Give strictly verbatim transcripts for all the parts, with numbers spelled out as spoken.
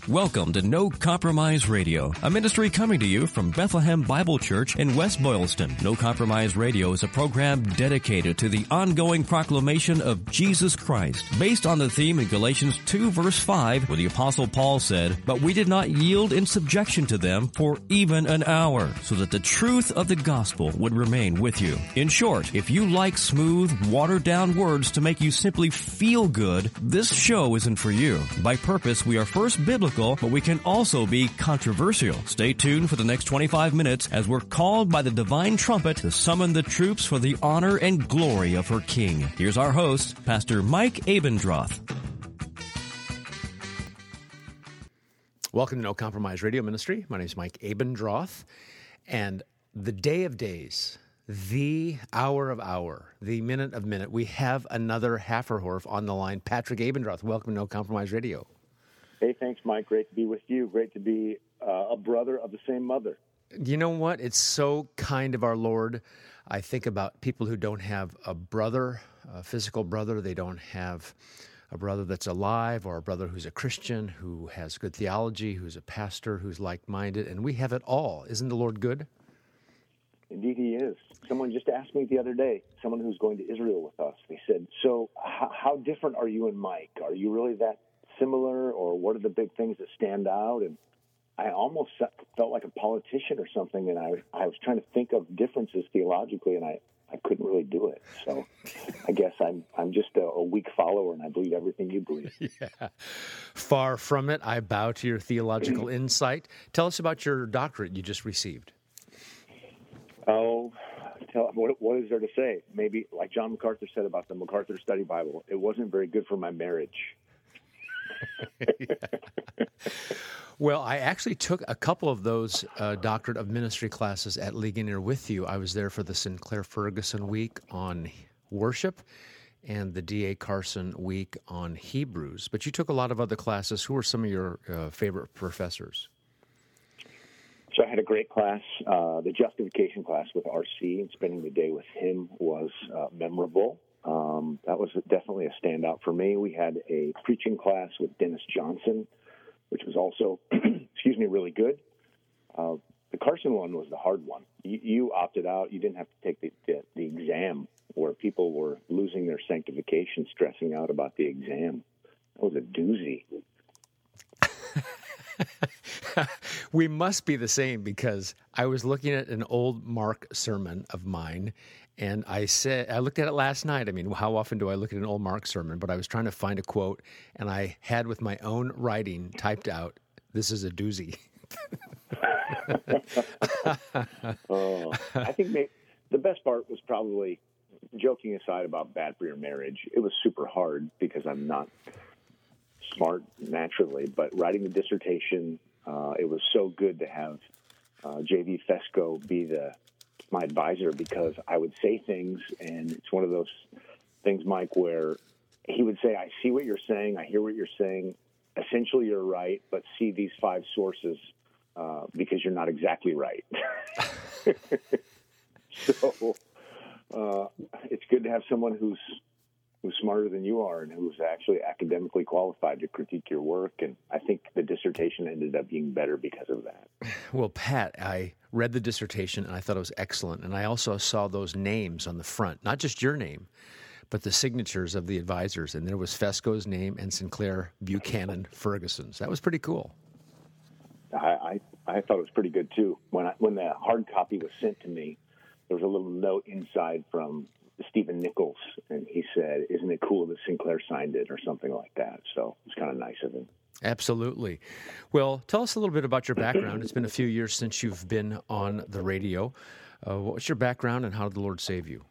Welcome to No Compromise Radio, a ministry coming to you from Bethlehem Bible Church in West Boylston. No Compromise Radio is a program dedicated to the ongoing proclamation of Jesus Christ, based on the theme in Galatians two verse five, where the Apostle Paul said, "But we did not yield in subjection to them for even an hour, so that the truth of the gospel would remain with you." In short, if you like smooth, watered-down words to make you simply feel good, this show isn't for you. By purpose, we are first biblical, but we can also be controversial. Stay tuned for the next twenty-five minutes as we're called by the divine trumpet to summon the troops for the honor and glory of her King. Here's our host, Pastor Mike Abendroth. Welcome to No Compromise Radio Ministry. My name is Mike Abendroth, and the day of days, the hour of hour, the minute of minute, we have another Haferhorf on the line. Patrick Abendroth, welcome to No Compromise Radio. Hey, thanks, Mike. Great to be with you. Great to be uh, a brother of the same mother. You know what? It's so kind of our Lord. I think about people who don't have a brother, a physical brother. They don't have a brother that's alive, or a brother who's a Christian, who has good theology, who's a pastor, who's like-minded, and we have it all. Isn't the Lord good? Indeed, he is. Someone just asked me the other day, someone who's going to Israel with us, they said, so h- how different are you and Mike? Are you really that similar, or what are the big things that stand out? And I almost felt like a politician or something, and I, I was trying to think of differences theologically, and I, I couldn't really do it. So I guess I'm I'm just a, a weak follower, and I believe everything you believe. Yeah. Far from it. I bow to your theological insight. Tell us about your doctorate you just received. Oh, tell, what, what is there to say? Maybe, like John MacArthur said about the MacArthur Study Bible, it wasn't very good for my marriage. Well, I actually took a couple of those uh, Doctorate of Ministry classes at Ligonier with you. I was there for the Sinclair Ferguson week on worship and the D A Carson week on Hebrews. But you took a lot of other classes. Who were some of your uh, favorite professors? So I had a great class, uh, the justification class with R C, and spending the day with him was uh, memorable. Um, that was definitely a standout for me. We had a preaching class with Dennis Johnson, which was also, excuse me, really good. Uh, the Carson one was the hard one. You, you opted out. You didn't have to take the, the, the exam, where people were losing their sanctification, stressing out about the exam. That was a doozy. We must be the same, because I was looking at an old Mark sermon of mine, and I said, I looked at it last night. I mean, how often do I look at an old Mark sermon? But I was trying to find a quote, and I had with my own writing typed out, "This is a doozy." oh, I think maybe the best part was probably, joking aside about bad for your marriage, it was super hard because I'm not smart naturally, but writing the dissertation, uh, it was so good to have uh, J V Fesco be the my advisor, because I would say things, and it's one of those things, Mike, where he would say, I see what you're saying, I hear what you're saying, essentially you're right, but see these five sources uh, because you're not exactly right. So uh, it's good to have someone who's who's smarter than you are and who's actually academically qualified to critique your work. And I think the dissertation ended up being better because of that. Well, Pat, I read the dissertation and I thought it was excellent. And I also saw those names on the front, not just your name, but the signatures of the advisors. And there was Fesco's name and Sinclair Buchanan Ferguson's. That was pretty cool. I, I, I thought it was pretty good, too. When I, when the hard copy was sent to me, there was a little note inside from Stephen Nichols, and he said, isn't it cool that Sinclair signed it, or something like that. So it was kind of nice of him. Absolutely. Well, tell us a little bit about your background. It's been a few years since you've been on the radio. Uh, what's your background, and how did the Lord save you?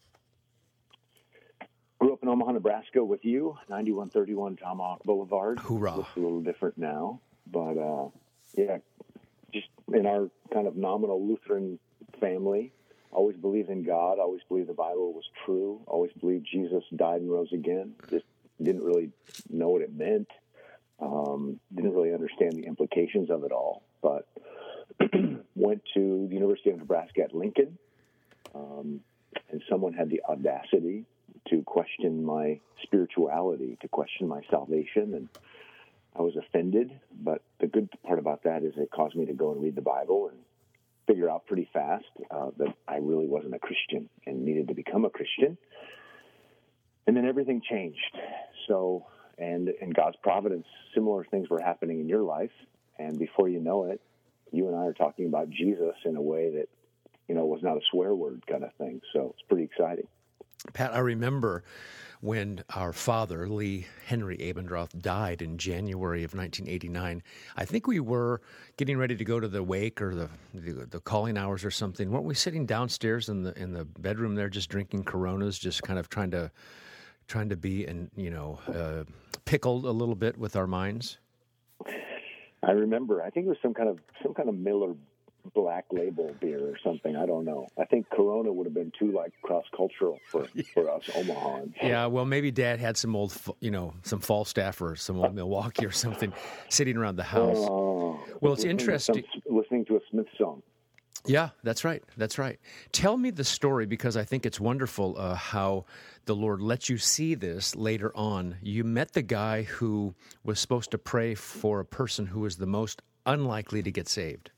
Grew up in Omaha, Nebraska with you, ninety-one thirty-one Tomahawk Boulevard. Hoorah. Looks a little different now, but uh, yeah, just in our kind of nominal Lutheran family. Always believed in God, always believed the Bible was true, always believed Jesus died and rose again. Just didn't really know what it meant, um, didn't really understand the implications of it all, but went to the University of Nebraska at Lincoln, um, and someone had the audacity to question my spirituality, to question my salvation, and I was offended, but the good part about that is it caused me to go and read the Bible and figure out pretty fast uh, that I really wasn't a Christian and needed to become a Christian. And then everything changed. So, and in God's providence, similar things were happening in your life. And before you know it, you and I are talking about Jesus in a way that, you know, was not a swear word kind of thing. So it's pretty exciting. Pat, I remember when our father, Lee Henry Abendroth, died in January of nineteen eighty-nine. I think we were getting ready to go to the wake or the, the the calling hours or something. Weren't we sitting downstairs in the in the bedroom there, just drinking Coronas, just kind of trying to trying to be and you know uh, pickled a little bit with our minds? I remember. I think it was some kind of some kind of Miller Black Label beer or something. I don't know. I think Corona would have been too like cross cultural for, for us Omahans. Yeah, well, maybe Dad had some old, you know, some Falstaff or some old Milwaukee or something sitting around the house. Oh, well, it's listening interesting. To some, listening to a Smith song. Yeah, that's right. That's right. Tell me the story, because I think it's wonderful uh, how the Lord lets you see this later on. You met the guy who was supposed to pray for a person who was the most unlikely to get saved.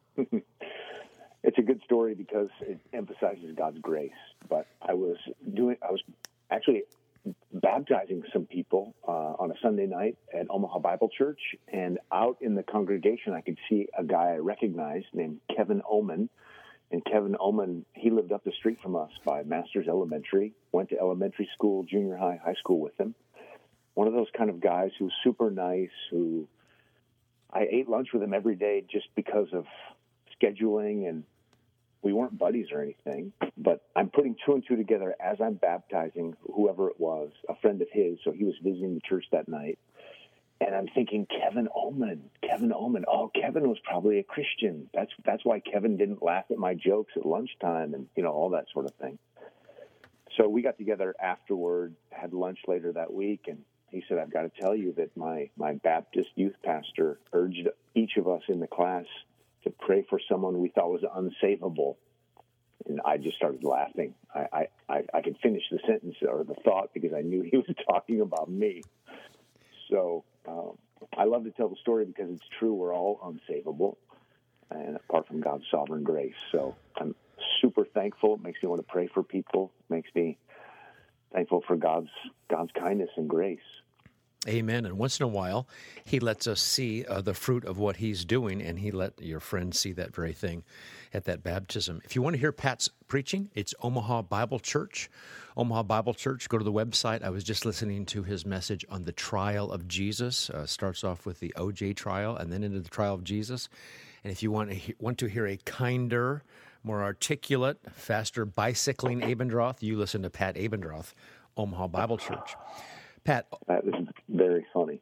It's a good story because it emphasizes God's grace. But I was doing, I was actually baptizing some people uh, on a Sunday night at Omaha Bible Church, and out in the congregation, I could see a guy I recognized named Kevin Oman. And Kevin Oman, he lived up the street from us by Masters Elementary, went to elementary school, junior high, high school with him. One of those kind of guys who's super nice, who I ate lunch with him every day just because of scheduling, and we weren't buddies or anything, but I'm putting two and two together as I'm baptizing whoever it was, a friend of his, so he was visiting the church that night, and I'm thinking, Kevin Oman, Kevin Oman, oh, Kevin was probably a Christian. That's that's why Kevin didn't laugh at my jokes at lunchtime and, you know, all that sort of thing. So we got together afterward, had lunch later that week, and he said, I've got to tell you that my, my Baptist youth pastor urged each of us in the class to pray for someone we thought was unsavable. And I just started laughing. I, I, I could finish the sentence or the thought because I knew he was talking about me. So um, I love to tell the story because it's true. We're all unsavable, and apart from God's sovereign grace. So I'm super thankful. It makes me want to pray for people. It makes me thankful for God's God's kindness and grace. Amen. And once in a while, he lets us see uh, the fruit of what he's doing, and he let your friend see that very thing at that baptism. If you want to hear Pat's preaching, it's Omaha Bible Church. Omaha Bible Church, go to the website. I was just listening to his message on the trial of Jesus. Uh, starts off with the O J trial and then into the trial of Jesus. And if you want to, he- want to hear a kinder, more articulate, faster bicycling Abendroth, you listen to Pat Abendroth, Omaha Bible Church. Pat. That is very funny.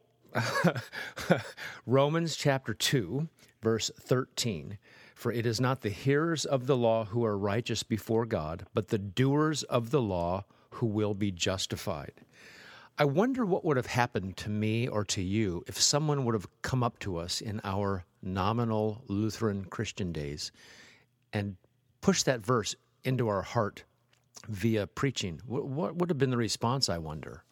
Romans chapter two, verse thirteen. For it is not the hearers of the law who are righteous before God, but the doers of the law who will be justified. I wonder what would have happened to me or to you if someone would have come up to us in our nominal Lutheran Christian days and pushed that verse into our heart via preaching. What would have been the response, I wonder?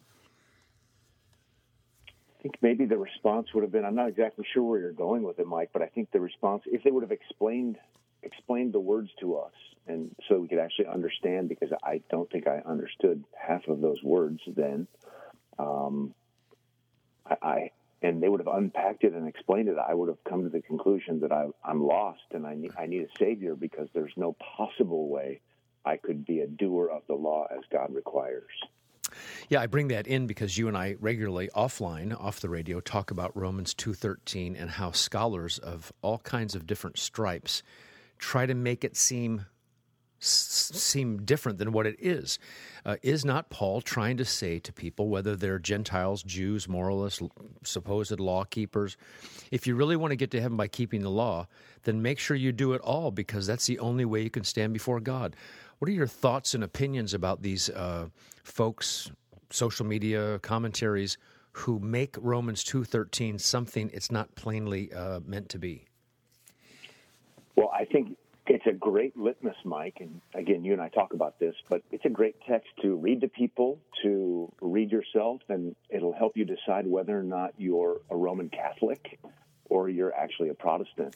I think maybe the response would have been, I'm not exactly sure where you're going with it, Mike, but I think the response, if they would have explained explained the words to us, and so we could actually understand, because I don't think I understood half of those words then, um, I, I and they would have unpacked it and explained it, I would have come to the conclusion that I, I'm lost and I need, I need a Savior, because there's no possible way I could be a doer of the law as God requires. Yeah, I bring that in because you and I regularly offline, off the radio, talk about Romans two thirteen and how scholars of all kinds of different stripes try to make it seem seem different than what it is. Uh, is not Paul trying to say to people, whether they're Gentiles, Jews, moralists, supposed law keepers, if you really want to get to heaven by keeping the law, then make sure you do it all, because that's the only way you can stand before God. What are your thoughts and opinions about these uh, folks, social media commentaries, who make Romans two thirteen something it's not plainly uh, meant to be? Well, I think it's a great litmus, Mike. And again, you and I talk about this, but it's a great text to read to people, to read yourself, and it'll help you decide whether or not you're a Roman Catholic or you're actually a Protestant.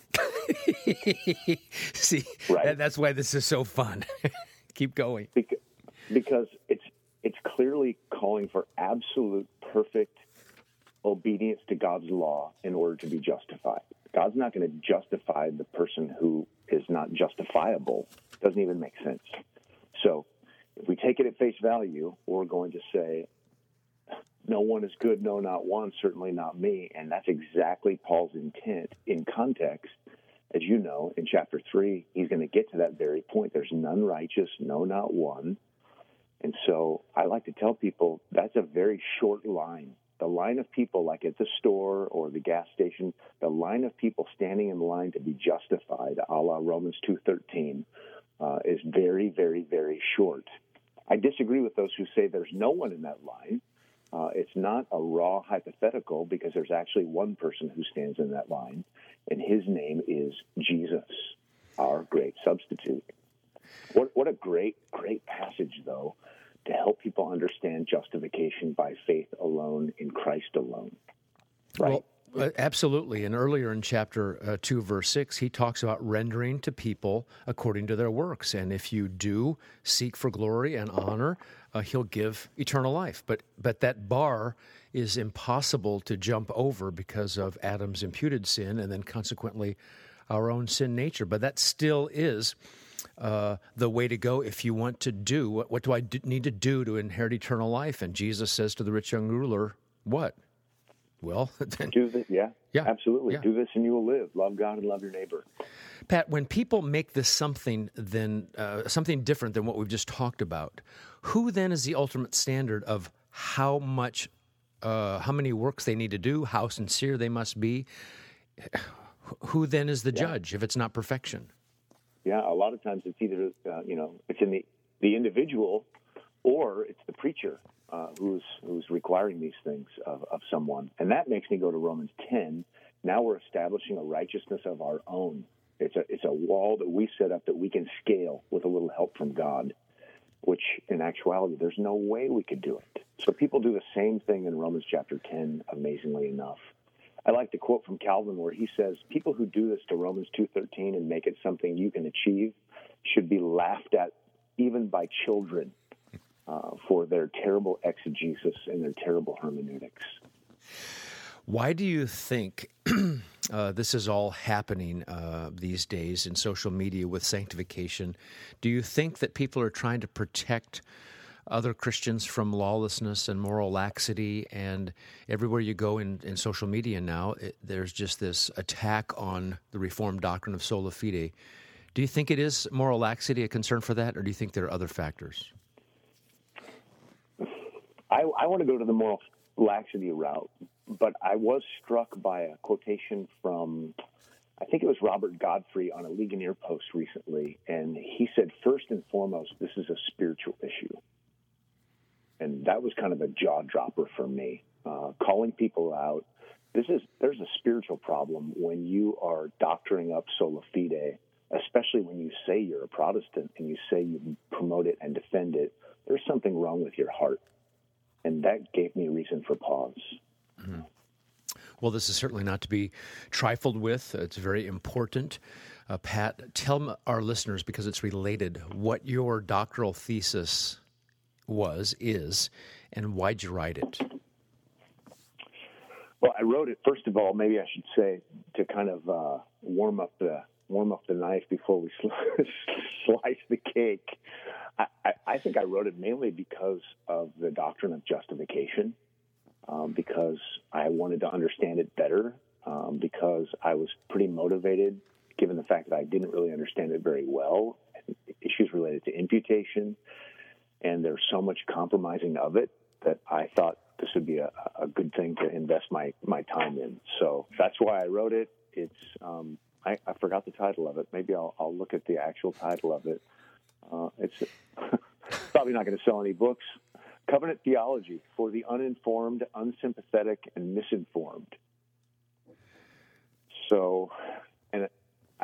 See, right? that, that's why this is so fun. Keep going. Because, because it's it's clearly calling for absolute, perfect obedience to God's law in order to be justified. God's not going to justify the person who is not justifiable. Doesn't even make sense. So if we take it at face value, we're going to say, no one is good, no, not one, certainly not me. And that's exactly Paul's intent in context. As you know, in chapter three, he's going to get to that very point. There's none righteous, no, not one. And so I like to tell people that's a very short line. The line of people, like at the store or the gas station, the line of people standing in line to be justified, a la Romans two thirteen, uh, is very, very, very short. I disagree with those who say there's no one in that line. Uh, it's not a raw hypothetical because there's actually one person who stands in that line, and his name is Jesus, our great substitute. What, what a great, great passage, though, to help people understand justification by faith alone in Christ alone. Right? Well, uh, absolutely. And earlier in chapter uh, two, verse six, he talks about rendering to people according to their works. And if you do seek for glory and honor, uh, he'll give eternal life. But but that bar is impossible to jump over because of Adam's imputed sin and then consequently our own sin nature. But that still is Uh, the way to go if you want to do, what, what do I do, need to do to inherit eternal life? And Jesus says to the rich young ruler, what? Well, then, do this, yeah, yeah, absolutely. Yeah. Do this and you will live. Love God and love your neighbor. Pat, when people make this something then uh, something different than what we've just talked about, who then is the ultimate standard of how much, uh, how many works they need to do, how sincere they must be? Who then is the yeah. judge if it's not perfection? Yeah, a lot of times it's either, uh, you know, it's in the, the individual or it's the preacher uh, who's who's requiring these things of, of someone. And that makes me go to Romans ten. Now we're establishing a righteousness of our own. It's a it's a wall that we set up that we can scale with a little help from God, which in actuality, there's no way we could do it. So people do the same thing in Romans chapter ten, amazingly enough. I like to quote from Calvin where he says, people who do this to Romans two thirteen and make it something you can achieve should be laughed at even by children uh, for their terrible exegesis and their terrible hermeneutics. Why do you think uh, this is all happening uh, these days in social media with sanctification? Do you think that people are trying to protect other Christians from lawlessness and moral laxity? And everywhere you go in, in social media now, it, there's just this attack on the Reformed doctrine of sola fide. Do you think it is moral laxity a concern for that, or do you think there are other factors? I, I want to go to the moral laxity route, but I was struck by a quotation from, I think it was Robert Godfrey on a Ligonier post recently, and he said, first and foremost, this is a spiritual issue. And that was kind of a jaw dropper for me, uh, calling people out. This is there's a spiritual problem when you are doctoring up sola fide, especially when you say you're a Protestant and you say you promote it and defend it. There's something wrong with your heart. And that gave me reason for pause. Mm-hmm. Well, this is certainly not to be trifled with. It's very important. Uh, Pat, tell our listeners, because it's related, what your doctoral thesis was, is, and why'd you write it? Well, I wrote it, first of all, maybe I should say, to kind of uh, warm up the warm up the knife before we slice the cake. I, I, I think I wrote it mainly because of the doctrine of justification, um, because I wanted to understand it better, um, because I was pretty motivated, given the fact that I didn't really understand it very well, issues related to imputation. And there's so much compromising of it that I thought this would be a, a good thing to invest my, my time in. So that's why I wrote it. It's um, I, I forgot the title of it. Maybe I'll, I'll look at the actual title of it. Uh, it's probably not going to sell any books. Covenant Theology for the Uninformed, Unsympathetic, and Misinformed. So, and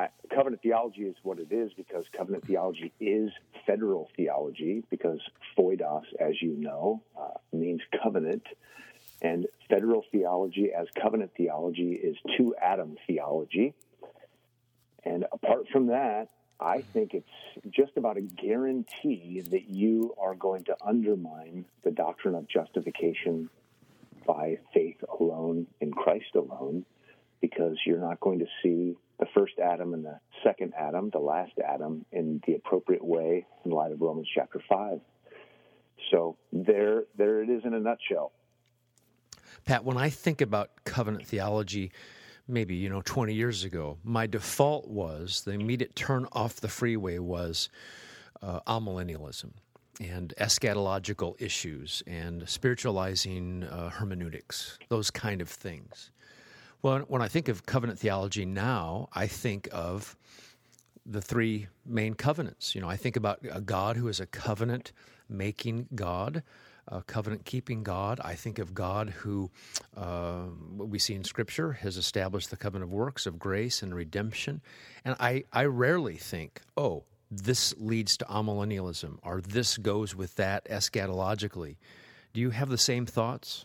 I, covenant theology is what it is because covenant theology is federal theology, because foidos, as you know, uh, means covenant. And federal theology as covenant theology is two-Adam theology. And apart from that, I think it's just about a guarantee that you are going to undermine the doctrine of justification by faith alone in Christ alone, because you're not going to see the first Adam and the second Adam, the last Adam, in the appropriate way in light of Romans chapter five. So there, there it is in a nutshell. Pat, when I think about covenant theology, maybe, you know, twenty years ago, my default was, the immediate turn off the freeway was uh, amillennialism and eschatological issues and spiritualizing uh, hermeneutics, those kind of things. Well, when I think of covenant theology now, I think of the three main covenants. You know, I think about a God who is a covenant-making God, a covenant-keeping God. I think of God who, uh, what we see in Scripture, has established the covenant of works, of grace and redemption. And I, I rarely think, oh, this leads to amillennialism, or this goes with that eschatologically. Do you have the same thoughts?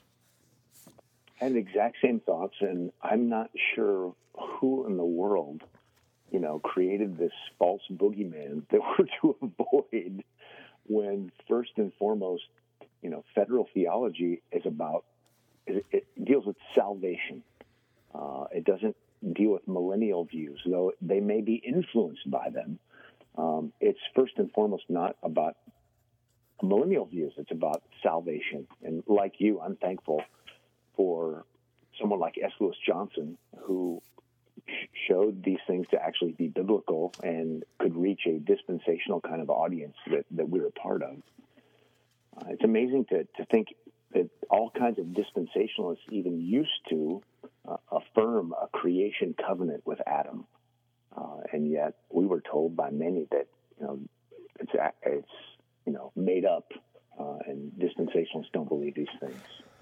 I had the exact same thoughts, and I'm not sure who in the world, you know, created this false boogeyman that we're to avoid, when first and foremost, you know, federal theology is about, it, it deals with salvation. Uh, it doesn't deal with millennial views, though they may be influenced by them. Um, it's first and foremost not about millennial views. It's about salvation. And like you, I'm thankful for someone like S. Lewis Johnson, who sh- showed these things to actually be biblical and could reach a dispensational kind of audience that, that we're a part of. Uh, it's amazing to, to think that all kinds of dispensationalists even used to uh, affirm a creation covenant with Adam. Uh, and yet we were told by many that, you know, it's, it's you know, made up, uh, and dispensationalists don't believe these things.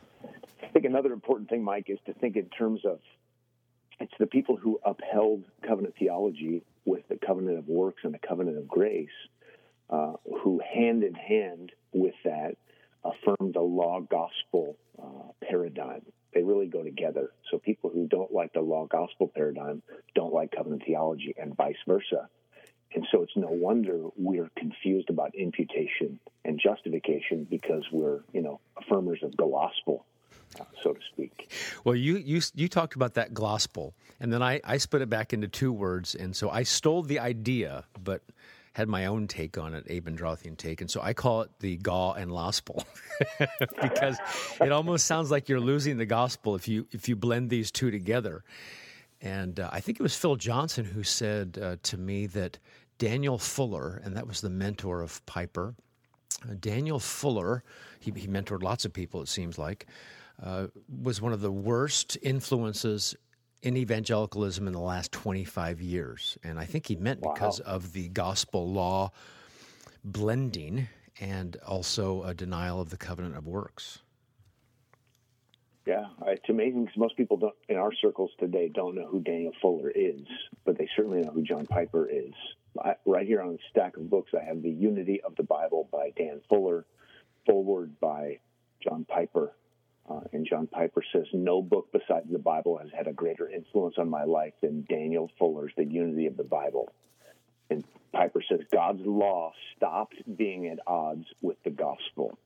I think another important thing, Mike, is to think in terms of, it's the people who upheld covenant theology with the covenant of works and the covenant of grace, uh, who hand in hand with that affirmed the law gospel uh, paradigm. They really go together. So people who don't like the law gospel paradigm don't like covenant theology, and vice versa. And so it's no wonder we're confused about imputation and justification, because we're, you know, affirmers of the gospel, uh, so to speak. Well, you you you talked about that gospel, and then I, I split it back into two words, and so I stole the idea, but had my own take on it, Abendrothian take, and so I call it the gaw and lospel, because it almost sounds like you're losing the gospel if you if you blend these two together. And uh, I think it was Phil Johnson who said uh, to me that Daniel Fuller, and that was the mentor of Piper, uh, Daniel Fuller, he, he mentored lots of people, it seems like, uh, was one of the worst influences in evangelicalism in the last twenty-five years. And I think he meant Wow. because of the gospel law blending and also a denial of the covenant of works. Yeah, it's amazing because most people don't, in our circles today, don't know who Daniel Fuller is, but they certainly know who John Piper is. I, right here on the stack of books, I have The Unity of the Bible by Dan Fuller, foreword by John Piper. Uh, and John Piper says, no book besides the Bible has had a greater influence on my life than Daniel Fuller's The Unity of the Bible. And Piper says, God's law stopped being at odds with the gospel.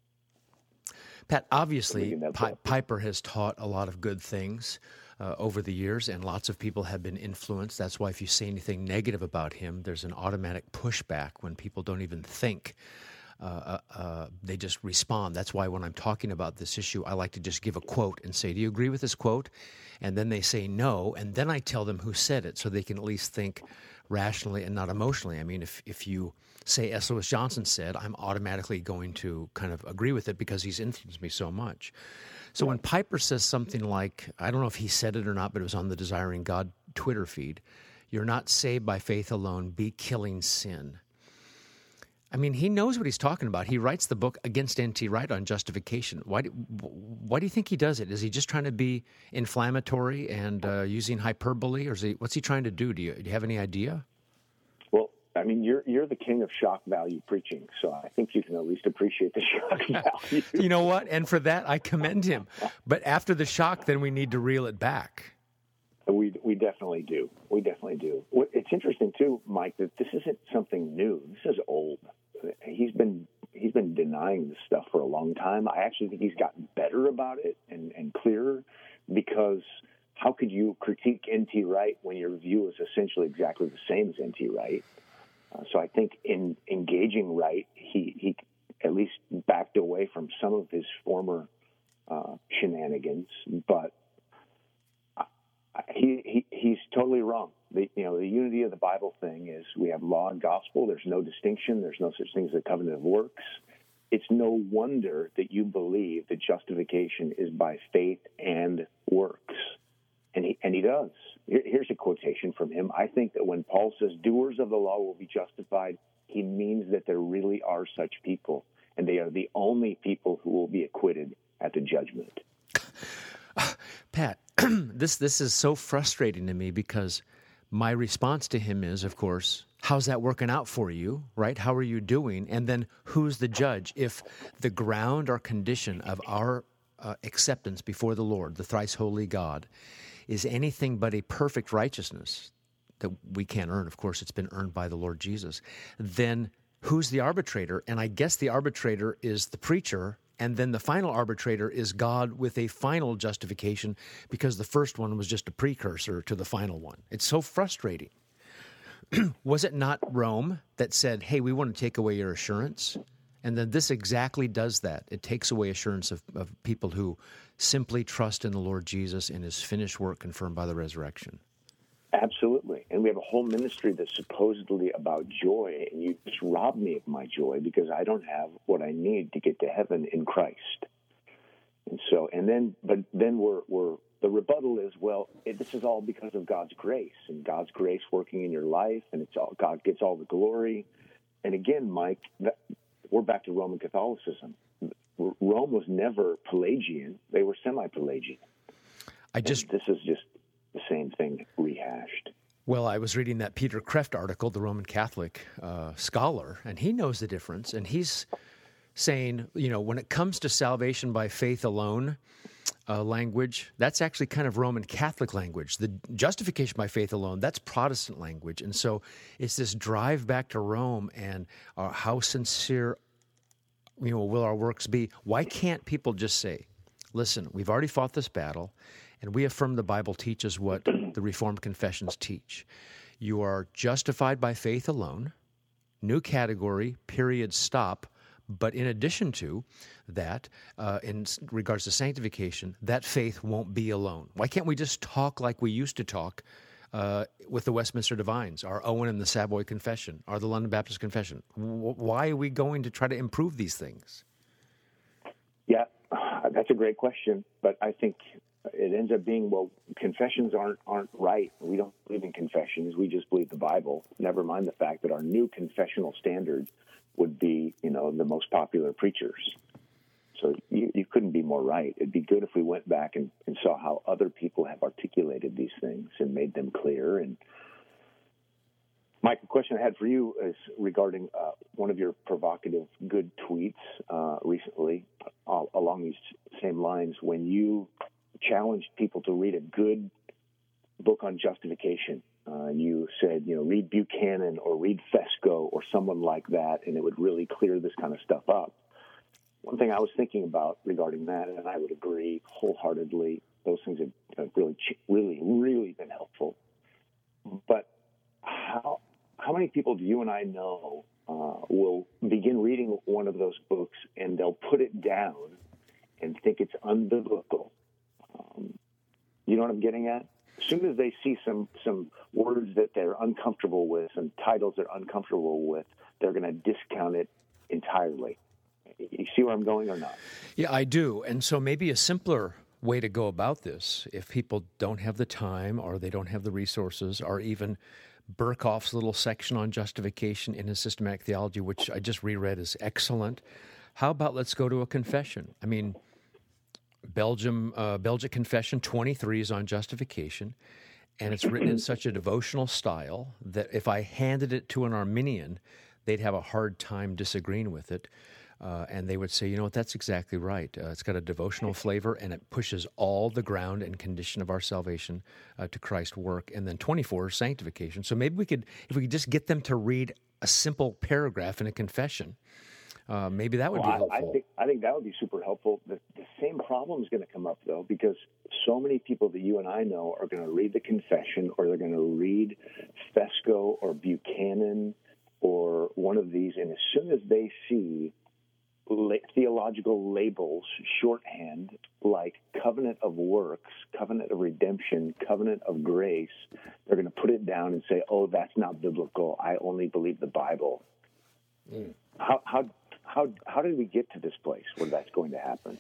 Pat, obviously, Pi- Piper has taught a lot of good things uh, over the years, and lots of people have been influenced. That's why if you say anything negative about him, there's an automatic pushback when people don't even think. Uh, uh, they just respond. That's why when I'm talking about this issue, I like to just give a quote and say, do you agree with this quote? And then they say no, and then I tell them who said it so they can at least think rationally and not emotionally. I mean, if, if you say S. Lewis Johnson said, I'm automatically going to kind of agree with it because he's influenced me so much. So when Piper says something like, I don't know if he said it or not, but it was on the Desiring God Twitter feed, you're not saved by faith alone, be killing sin. I mean, he knows what he's talking about. He writes the book Against N T Wright on justification. Why do, why do you think he does it? Is he just trying to be inflammatory and uh, using hyperbole, or is he, what's he trying to do? Do you, do you have any idea? Well, I mean, you're you're the king of shock value preaching, so I think you can at least appreciate the shock value. You know what? And for that, I commend him. But after the shock, then we need to reel it back. We we definitely do. We definitely do. It's interesting too, Mike, that this isn't something new. This is old. He's been he's been denying this stuff for a long time. I actually think he's gotten better about it and, and clearer, because how could you critique N T Wright when your view is essentially exactly the same as N T Wright? Uh, so I think in engaging Wright, he, he at least backed away from some of his former uh, shenanigans, but He, he he's totally wrong. The, you know, the unity of the Bible thing is we have law and gospel. There's no distinction. There's no such thing as a covenant of works. It's no wonder that you believe that justification is by faith and works. And he, and he does. Here, here's a quotation from him. I think that when Paul says doers of the law will be justified, he means that there really are such people, and they are the only people who will be acquitted at the judgment. Pat, this this is so frustrating to me, because my response to him is, of course, how's that working out for you, right? How are you doing? And then who's the judge? If the ground or condition of our uh, acceptance before the Lord, the thrice holy God, is anything but a perfect righteousness that we can't earn, of course, it's been earned by the Lord Jesus, then who's the arbitrator? And I guess the arbitrator is the preacher. And then the final arbitrator is God with a final justification, because the first one was just a precursor to the final one. It's so frustrating. Was it not Rome that said, hey, we want to take away your assurance? And then this exactly does that. It takes away assurance of, of people who simply trust in the Lord Jesus and his finished work confirmed by the resurrection. Absolutely. And we have a whole ministry that's supposedly about joy, and you just robbed me of my joy because I don't have what I need to get to heaven in Christ. And so, and then, but then we're, we're the rebuttal is, well, it, this is all because of God's grace, and God's grace working in your life, and it's all, God gets all the glory. And again, Mike, that, we're back to Roman Catholicism. Rome was never Pelagian. They were semi-Pelagian. I just, and this is just the same thing rehashed. Well, I was reading that Peter Kreeft article, the Roman Catholic uh, scholar, and he knows the difference. And he's saying, you know, when it comes to salvation by faith alone uh, language, that's actually kind of Roman Catholic language. The justification by faith alone, that's Protestant language. And so it's this drive back to Rome and uh, how sincere, you know, will our works be? Why can't people just say, listen, we've already fought this battle, and we affirm the Bible teaches what the Reformed confessions teach. You are justified by faith alone, new category, period, stop. But in addition to that, uh, in regards to sanctification, that faith won't be alone. Why can't we just talk like we used to talk uh, with the Westminster Divines, our Owen and the Savoy Confession, or the London Baptist Confession? W- why are we going to try to improve these things? Yeah, that's a great question, but I think it ends up being, well, confessions aren't aren't right. We don't believe in confessions. We just believe the Bible. Never mind the fact that our new confessional standard would be, you know, the most popular preachers. So you, you couldn't be more right. It'd be good if we went back and, and saw how other people have articulated these things and made them clear. And Mike, the question I had for you is regarding uh, one of your provocative good tweets uh, recently uh, along these same lines, when you challenged people to read a good book on justification. Uh, you said, you know, read Buchanan or read Fesco or someone like that, and it would really clear this kind of stuff up. One thing I was thinking about regarding that, and I would agree wholeheartedly, those things have, have really, really, really been helpful. But how how many people do you and I know uh, will begin reading one of those books and they'll put it down and think it's unbiblical? Um, you know what I'm getting at? As soon as they see some, some words that they're uncomfortable with, some titles they're uncomfortable with, they're going to discount it entirely. You see where I'm going or not? Yeah, I do. And so maybe a simpler way to go about this, if people don't have the time or they don't have the resources or even Burkhoff's little section on justification in his systematic theology, which I just reread, is excellent. How about let's go to a confession? I mean, Belgium, uh, Belgic Confession twenty-three is on justification, and it's written in such a devotional style that if I handed it to an Arminian, they'd have a hard time disagreeing with it. Uh, and they would say, you know what, that's exactly right. Uh, it's got a devotional flavor, and it pushes all the ground and condition of our salvation uh, to Christ's work. And then twenty-four is sanctification. So maybe we could, if we could just get them to read a simple paragraph in a confession, uh, maybe that would well, be helpful. I, I think I think that would be super helpful. The, the same problem is going to come up, though, because so many people that you and I know are going to read the confession, or they're going to read Fesco or Buchanan or one of these, and as soon as they see theological labels, shorthand, like covenant of works, covenant of redemption, covenant of grace, they're going to put it down and say, oh, that's not biblical. I only believe the Bible. Mm. How, how, how, how did we get to this place where that's going to happen?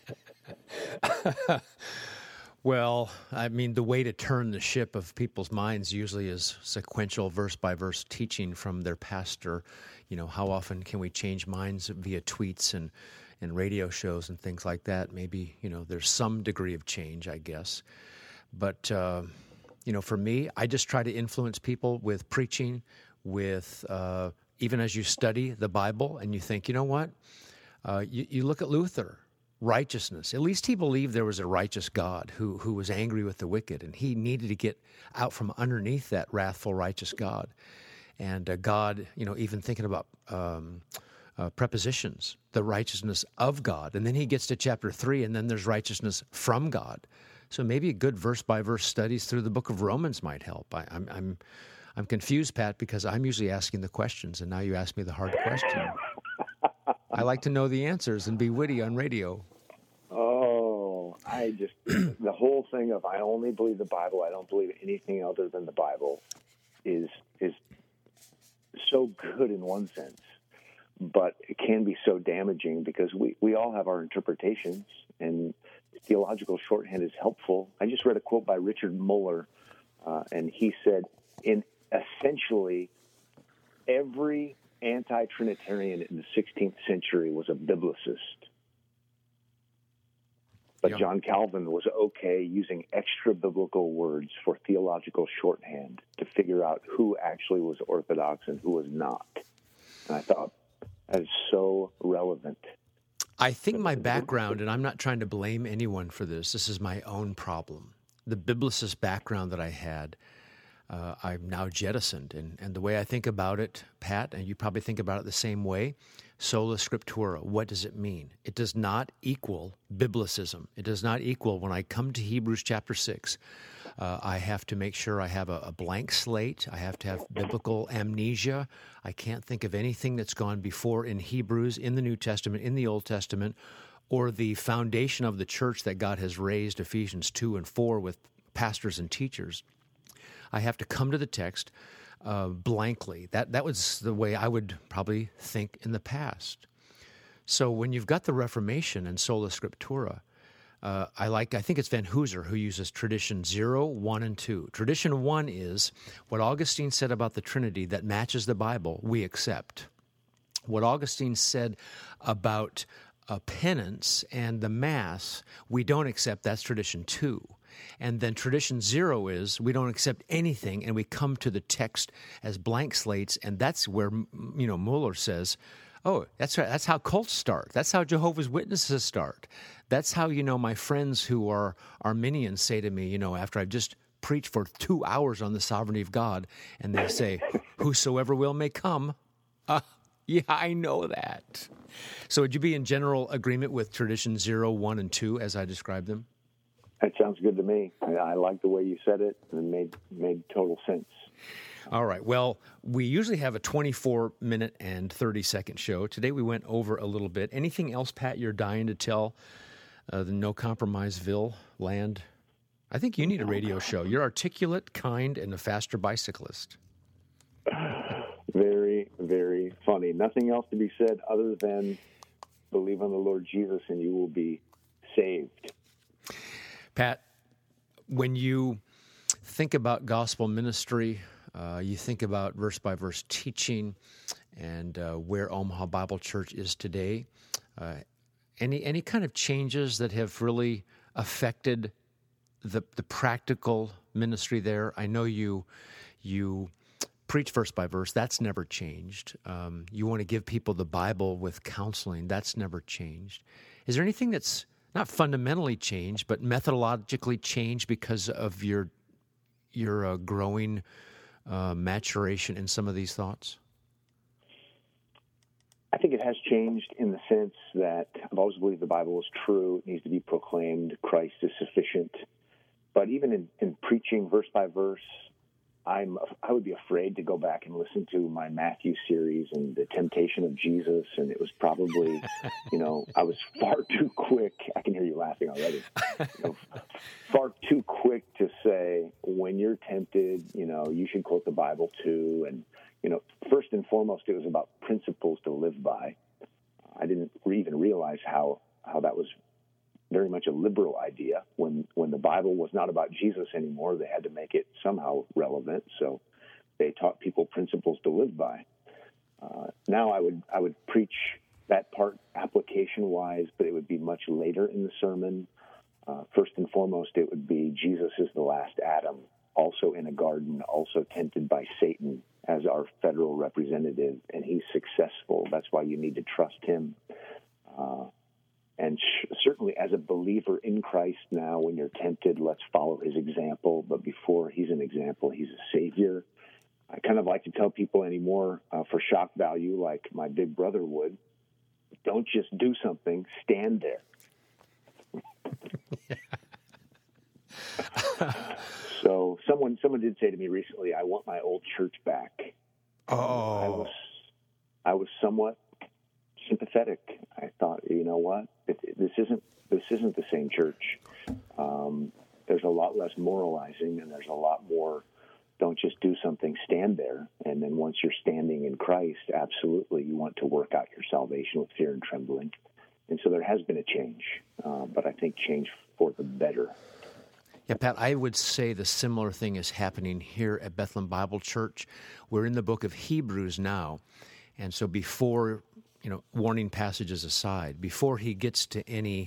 Well, I mean, the way to turn the ship of people's minds usually is sequential verse-by-verse teaching from their pastor. You know, how often can we change minds via tweets and, and radio shows and things like that? Maybe, you know, there's some degree of change, I guess. But, uh, you know, for me, I just try to influence people with preaching, with uh, even as you study the Bible and you think, you know what, uh, you, you look at Luther. Righteousness. At least he believed there was a righteous God who, who was angry with the wicked, and he needed to get out from underneath that wrathful, righteous God. And uh, God, you know, even thinking about um, uh, prepositions, the righteousness of God. And then he gets to chapter three, and then there's righteousness from God. So maybe a good verse-by-verse studies through the book of Romans might help. I, I'm, I'm, I'm confused, Pat, because I'm usually asking the questions, and now you ask me the hard question. I like to know the answers and be witty on radio. Oh, I just, the whole thing of I only believe the Bible, I don't believe anything other than the Bible is is so good in one sense, but it can be so damaging because we, we all have our interpretations, and theological shorthand is helpful. I just read a quote by Richard Muller, uh, and he said, in essentially every anti-Trinitarian in the sixteenth century was a biblicist. But yeah. John Calvin was okay using extra biblical words for theological shorthand to figure out who actually was Orthodox and who was not. And I thought, that is so relevant. I think my background, and I'm not trying to blame anyone for this, this is my own problem. The biblicist background that I had, uh, I've now jettisoned. And, and the way I think about it, Pat, and you probably think about it the same way, sola scriptura, what does it mean? It does not equal biblicism. It does not equal when I come to Hebrews chapter six. Uh, I have to make sure I have a, a blank slate. I have to have biblical amnesia. I can't think of anything that's gone before in Hebrews, in the New Testament, in the Old Testament, or the foundation of the church that God has raised, Ephesians two and four, with pastors and teachers. I have to come to the text uh, blankly. That that was the way I would probably think in the past. So when you've got the Reformation and sola scriptura, uh, I like. I think it's Van Hooser who uses tradition zero, one, and two. Tradition one is what Augustine said about the Trinity that matches the Bible. We accept. What Augustine said about uh, penance and the Mass, we don't accept. That's tradition two. And then tradition zero is we don't accept anything, and we come to the text as blank slates, and that's where, you know, Muller says, oh, that's right, that's how cults start. That's how Jehovah's Witnesses start. That's how, you know, my friends who are Arminians say to me, you know, after I've just preached for two hours on the sovereignty of God, and they say, whosoever will may come. Uh, yeah, I know that. So would you be in general agreement with tradition zero, one, and two as I described them? That sounds good to me. I, I like the way you said it, and it made made total sense. All right. Well, we usually have a twenty-four minute and thirty second show. Today we went over a little bit. Anything else, Pat, you're dying to tell uh, the No Compromiseville land? I think you need a radio show. You're articulate, kind, and a faster bicyclist. Very, very funny. Nothing else to be said other than believe on the Lord Jesus and you will be saved. Pat, when you think about gospel ministry, Uh, you think about verse-by-verse teaching and uh, where Omaha Bible Church is today. Uh, any any kind of changes that have really affected the the practical ministry there? I know you you preach verse by verse. That's never changed. Um, you want to give people the Bible with counseling. That's never changed. Is there anything that's not fundamentally changed, but methodologically changed because of your your uh, growing uh, maturation in some of these thoughts? I think it has changed in the sense that I've always believed the Bible is true. It needs to be proclaimed. Christ is sufficient. But even in, in preaching verse by verse, I'm I would be afraid to go back and listen to my Matthew series and the temptation of Jesus, and it was probably, you know, I was far too quick. I can hear you laughing already. You know, far too quick to say, when you're tempted, you know, you should quote the Bible too. And, you know, first and foremost, it was about principles to live by. I didn't even realize how, how that was very much a liberal idea. When when the Bible was not about Jesus anymore, they had to make it somehow relevant. So they taught people principles to live by. Uh, now I would I would preach that part application wise, but it would be much later in the sermon. Uh, first and foremost, it would be Jesus is the last Adam, also in a garden, also tempted by Satan as our federal representative, and he's successful. That's why you need to trust him. Uh, And certainly as a believer in Christ now, when you're tempted, let's follow his example. But before he's an example, he's a savior. I kind of like to tell people anymore uh, for shock value, like my big brother would, don't just do something, stand there. So someone someone did say to me recently, I want my old church back. Oh. I was, I was somewhat sympathetic. I thought, you know what, it, it, this isn't this isn't the same church. Um, there's a lot less moralizing, and there's a lot more. Don't just do something, stand there. And then once you're standing in Christ, absolutely, you want to work out your salvation with fear and trembling. And so there has been a change, uh, but I think change for the better. Yeah, Pat, I would say the similar thing is happening here at Bethlehem Bible Church. We're in the book of Hebrews now, and so before, you know, warning passages aside, before he gets to any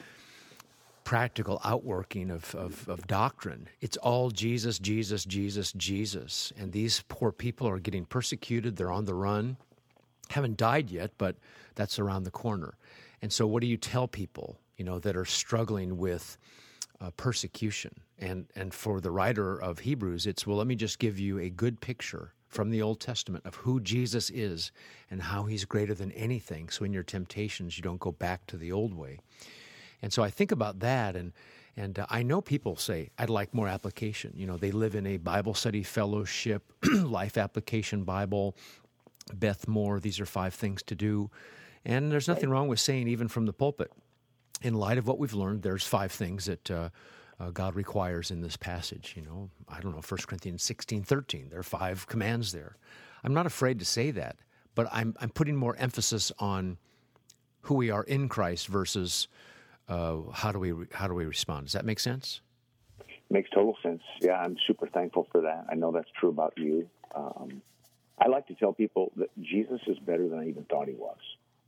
practical outworking of, of, of doctrine, it's all Jesus, Jesus, Jesus, Jesus. And these poor people are getting persecuted. They're on the run. Haven't died yet, but that's around the corner. And so what do you tell people, you know, that are struggling with uh, persecution? And, and for the writer of Hebrews, it's, well, let me just give you a good picture from the Old Testament of who Jesus is and how he's greater than anything. So in your temptations, you don't go back to the old way. And so I think about that, and and uh, I know people say, I'd like more application. You know, they live in a Bible study fellowship, Life Application Bible, Beth Moore, these are five things to do. And there's nothing wrong with saying, even from the pulpit, in light of what we've learned, there's five things that uh, uh, God requires in this passage. You know, I don't know, First Corinthians sixteen, thirteen, there are five commands there. I'm not afraid to say that, but I'm I'm putting more emphasis on who we are in Christ versus uh, how do we how do we respond. Does that make sense? Makes total sense. Yeah, I'm super thankful for that. I know that's true about you. Um, I like to tell people that Jesus is better than I even thought he was.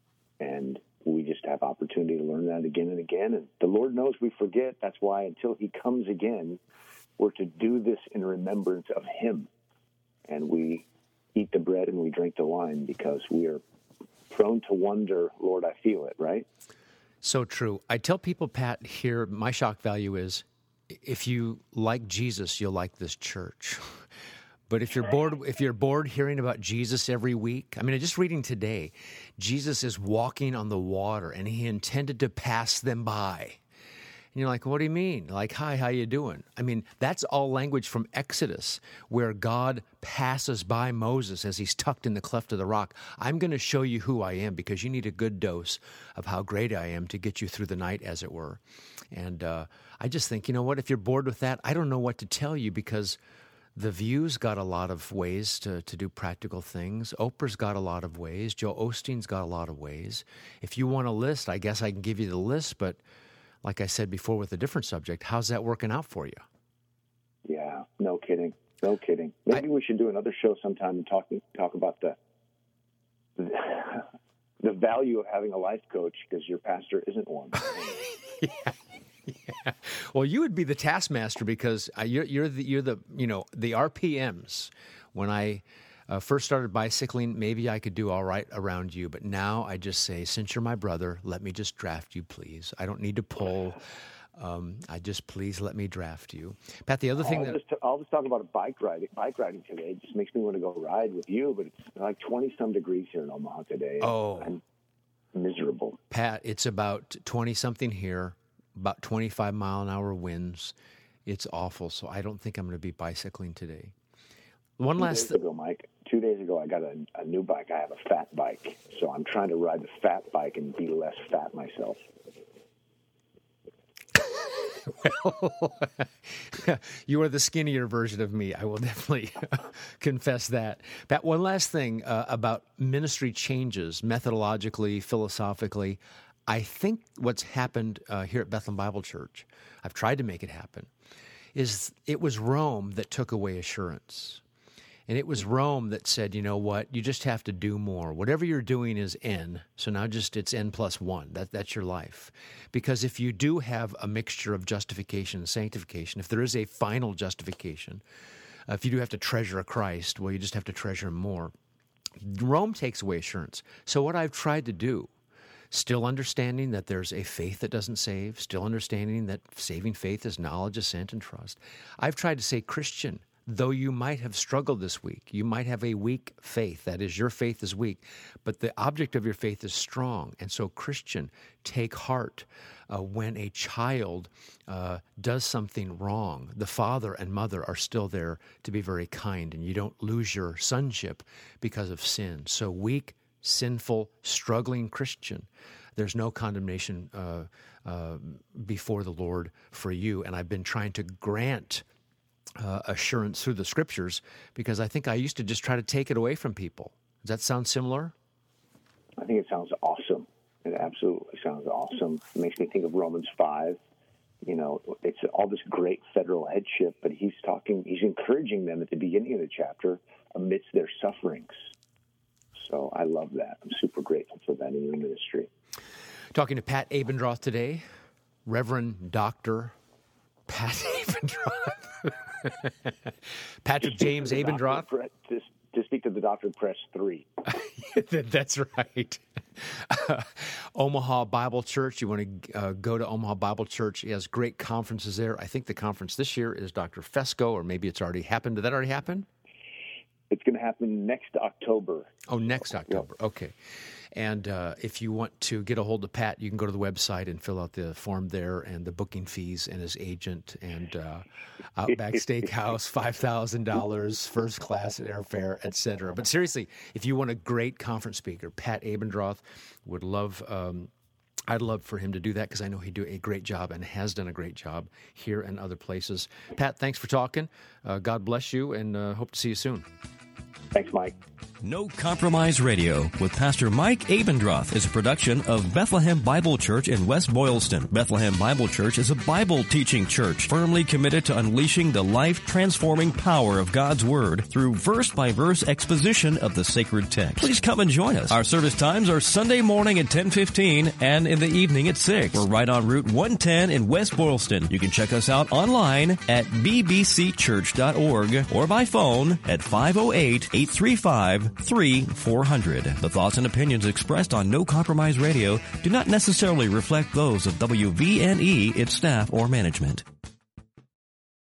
And we just have opportunity to learn that again and again. And the Lord knows we forget. That's why until he comes again, we're to do this in remembrance of him. And we eat the bread and we drink the wine because we are prone to wonder, Lord, I feel it, right? So true. I tell people, Pat, here, my shock value is, if you like Jesus, you'll like this church. But if you're bored, if you're bored hearing about Jesus every week, I mean, just reading today, Jesus is walking on the water, and he intended to pass them by. And you're like, what do you mean? Like, hi, how you doing? I mean, that's all language from Exodus, where God passes by Moses as he's tucked in the cleft of the rock. I'm going to show you who I am, because you need a good dose of how great I am to get you through the night, as it were. And uh, I just think, you know what, if you're bored with that, I don't know what to tell you, because The View's got a lot of ways to, to do practical things. Oprah's got a lot of ways. Joel Osteen's got a lot of ways. If you want a list, I guess I can give you the list, but like I said before with a different subject, how's that working out for you? Yeah, no kidding. No kidding. Maybe I, we should do another show sometime and talk talk about the the value of having a life coach, because your pastor isn't one. yeah. Yeah. Well, you would be the taskmaster, because you're, you're the you're the you know the R P Ms. When I uh, first started bicycling, maybe I could do all right around you, but now I just say, since you're my brother, let me just draft you, please. I don't need to pull. Um, I just please let me draft you, Pat. The other thing I'll that just, I'll just talk about a bike riding. Bike riding today it just makes me want to go ride with you, but it's like twenty some degrees here in Omaha today. Oh, I'm miserable, Pat. It's about twenty something here. About twenty-five mile an hour winds. It's awful. So I don't think I'm going to be bicycling today. One two last days ago, Mike. Two days ago, I got a, a new bike. I have a fat bike, so I'm trying to ride the fat bike and be less fat myself. Well, you are the skinnier version of me. I will definitely confess that. Pat, one last thing uh, about ministry changes, methodologically, philosophically. I think what's happened uh, here at Bethlehem Bible Church, I've tried to make it happen, is it was Rome that took away assurance. And it was Rome that said, you know what, you just have to do more. Whatever you're doing is N, so now just it's N plus one. That, that's your life. Because if you do have a mixture of justification and sanctification, if there is a final justification, uh, if you do have to treasure a Christ, well, you just have to treasure him more. Rome takes away assurance. So what I've tried to do, still understanding that there's a faith that doesn't save, still understanding that saving faith is knowledge, assent, and trust. I've tried to say, Christian, though you might have struggled this week, you might have a weak faith. That is, your faith is weak, but the object of your faith is strong. And so, Christian, take heart uh, when a child uh, does something wrong. The father and mother are still there to be very kind, and you don't lose your sonship because of sin. So, weak, sinful, struggling Christian, there's no condemnation uh, uh, before the Lord for you. And I've been trying to grant uh, assurance through the Scriptures, because I think I used to just try to take it away from people. Does that sound similar? I think it sounds awesome. It absolutely sounds awesome. It makes me think of Romans five. You know, it's all this great federal headship, but he's talking, he's encouraging them at the beginning of the chapter amidst their sufferings. So I love that. I'm super grateful for that in your ministry. Talking to Pat Abendroth today, Reverend Doctor Pat Abendroth. Patrick James Abendroth. To, to speak to the doctor, press three. That's right. Uh, Omaha Bible Church. You want to uh, go to Omaha Bible Church. He has great conferences there. I think the conference this year is Doctor Fesco, or maybe it's already happened. Did that already happen? It's going to happen next October. Oh, next October. Yep. Okay. And uh, if you want to get a hold of Pat, you can go to the website and fill out the form there, and the booking fees, and his agent, and uh, Outback Steakhouse, five thousand dollars, first class airfare, et cetera. But seriously, if you want a great conference speaker, Pat Abendroth would love um, I'd love for him to do that, because I know he'd do a great job and has done a great job here and other places. Pat, thanks for talking. Uh, God bless you, and uh, hope to see you soon. Thanks, Mike. No Compromise Radio with Pastor Mike Abendroth is a production of Bethlehem Bible Church in West Boylston. Bethlehem Bible Church is a Bible teaching church firmly committed to unleashing the life-transforming power of God's Word through verse-by-verse exposition of the sacred text. Please come and join us. Our service times are Sunday morning at ten fifteen and in the evening at six. We're right on Route one ten in West Boylston. You can check us out online at b b c church dot org or by phone at five oh eight, eight three five, three four hundred. The thoughts and opinions expressed on No Compromise Radio do not necessarily reflect those of W V N E, its staff, or management.